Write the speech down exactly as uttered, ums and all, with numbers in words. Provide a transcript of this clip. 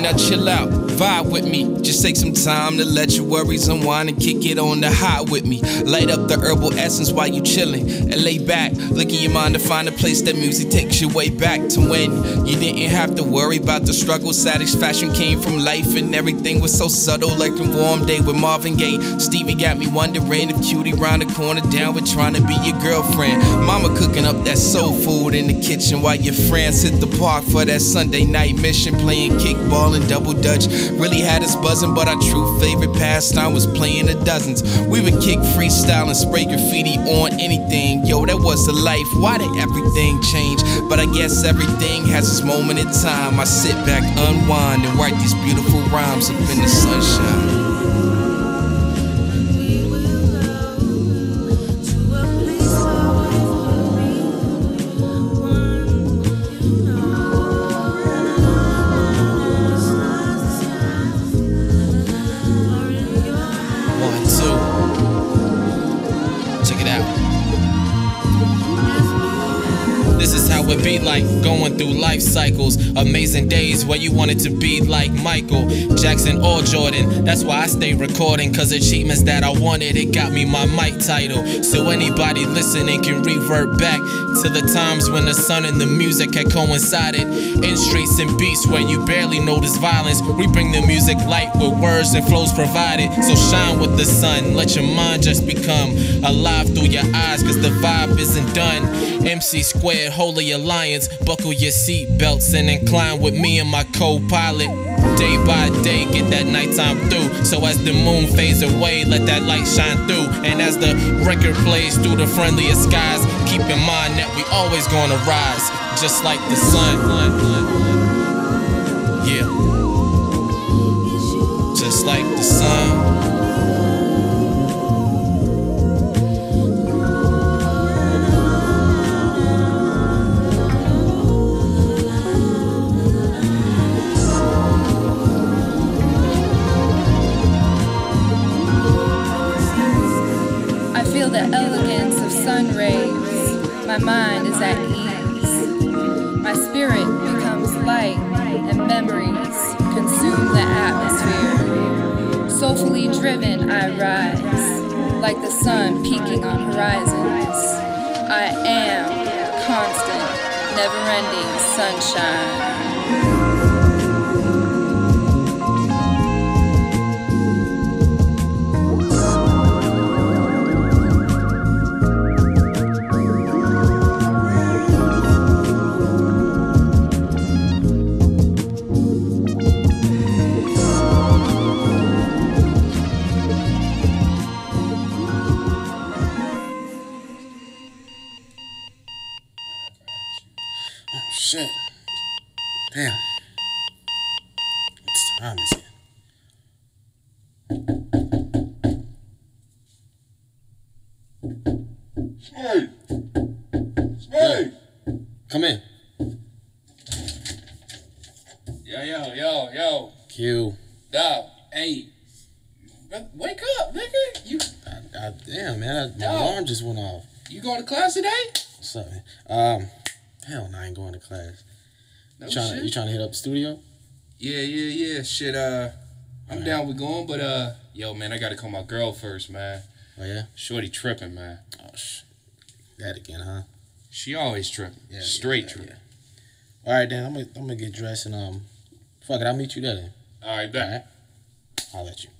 now chill out, vibe with me. Just take some time to let your worries unwind and kick it on the hot with me. Light up the herbal essence while you chillin' and lay back. Look in your mind to find a place that music takes you way back to when you didn't have to worry about the struggle. Satisfaction came from life and everything was so subtle, like a warm day with Marvin Gaye. Stevie got me wondering if Cutie round the corner down with trying to be your girlfriend. Mama cooking up that soul food in the kitchen while your friends hit the park for that Sunday night mission, playing kickball and double dutch. Really had us buzzing, but our true favorite pastime was playing the dozens. We would kick freestyle and spray graffiti on anything. Yo, that was the life. Why did everything change? But I guess everything has its moment in time. I sit back, unwind, and write these beautiful rhymes up in the sunshine. It be like going through life cycles, amazing days where you wanted to be like Michael Jackson or Jordan. That's why I stay recording, cause achievements that I wanted, it got me my mic title. So anybody listening can revert back to the times when the sun and the music had coincided. In streets and beats where you barely notice violence, we bring the music light with words and flows provided. So shine with the sun, let your mind just become alive through your eyes, cause the vibe isn't done. M C Squared, Holy Alliance, buckle your seat belts and incline with me and my co-pilot. Day by day, get that nighttime through. So as the moon fades away, let that light shine through. And as the record plays through the friendliest skies, keep in mind that we always gonna rise, just like the sun. Yeah, just like the sun. The elegance of sun rays, my mind is at ease. My spirit becomes light and memories consume the atmosphere. Soulfully driven I rise, like the sun peaking on horizons. I am constant, never-ending sunshine. Shit. Damn. What time is it? Smooth. Smooth. Come in. Yo, yo, yo, yo. Q. Dog, hey. Wake up, nigga. You. I, I, damn, man. I, my Dog. alarm just went off. You going to class today? What's up, man? Um, hell no, I ain't going to class. No you trying, shit. you trying to hit up the studio? Yeah, yeah, yeah. Shit, uh, I'm Right. down with going, but, uh, yo, man, I got to call my girl first, man. Oh, yeah? Shorty tripping, man. Oh, sh- that again, huh? She always tripping. Yeah, Straight yeah, tripping. yeah. All right, then. I'm gonna, I'm gonna get dressed and, um, fuck it, I'll meet you there then. All right, All back. right? I'll let you.